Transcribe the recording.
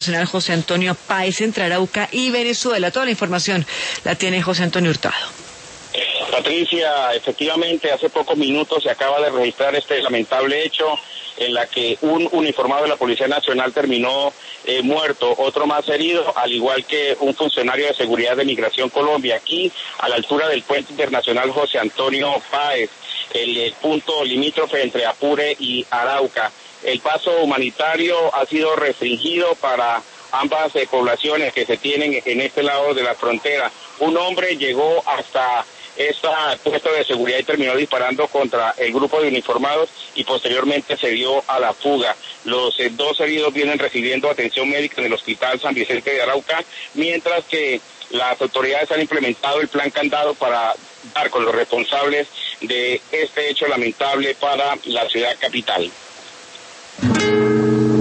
Nacional José Antonio Páez entre Arauca y Venezuela. Toda la información la tiene José Antonio Hurtado. Patricia, efectivamente hace pocos minutos se acaba de registrar este lamentable hecho en la que un uniformado de la Policía Nacional terminó muerto, otro más herido, al igual que un funcionario de seguridad de Migración Colombia, aquí a la altura del puente internacional José Antonio Páez, el punto limítrofe entre Apure y Arauca. El paso humanitario ha sido restringido para ambas poblaciones que se tienen en este lado de la frontera. Un hombre llegó hasta este puesto de seguridad y terminó disparando contra el grupo de uniformados y posteriormente se dio a la fuga. Los dos heridos vienen recibiendo atención médica en el Hospital San Vicente de Arauca, mientras que las autoridades han implementado el plan candado para dar con los responsables de este hecho lamentable para la ciudad capital.